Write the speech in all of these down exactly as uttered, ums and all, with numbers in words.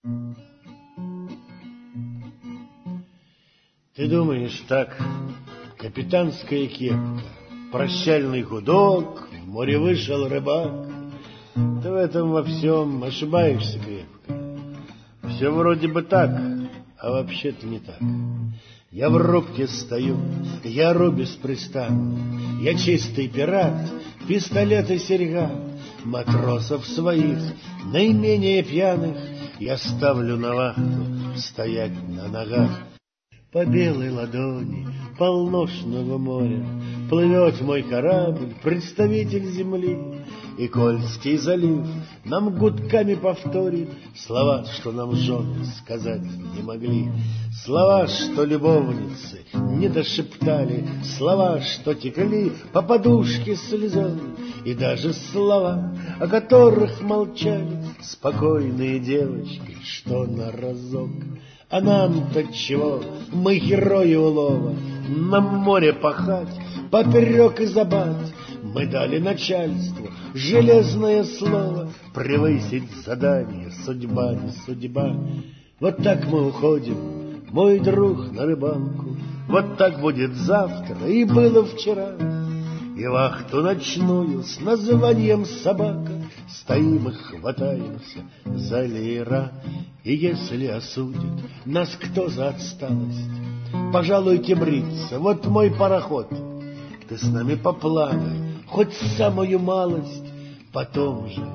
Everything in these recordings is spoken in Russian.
Ты думаешь так, капитанская кепка, прощальный гудок, в море вышел рыбак. Ты в этом во всем ошибаешься крепко. Все вроде бы так, а вообще-то не так. Я в рубке стою, я ру беспрестанно, я чистый пират, пистолет и серьга. Матросов своих, наименее пьяных, я ставлю на вахту стоять на ногах. По белой ладони полношного моря плывет мой корабль, представитель земли, и Кольский залив нам гудками повторит слова, что нам жены сказать не могли, слова, что любовницы не дошептали, слова, что текли по подушке слезами, и даже слова, о которых молчали спокойные девочки, что на разок. А нам-то чего? Мы герои улова, нам море пахать, поперек и забать. Мы дали начальству железное слово превысить задание, судьба не судьба. Вот так мы уходим, мой друг, на рыбалку. Вот так будет завтра, и было вчера. И вахту ночную с названием собака стоим и хватаемся за леера. И если осудит нас кто за отсталость, пожалуйте бриться, вот мой пароход. Ты с нами поплавай, хоть самую малость, потом же,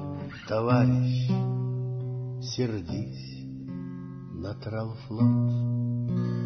товарищ, сердись на тралфлот.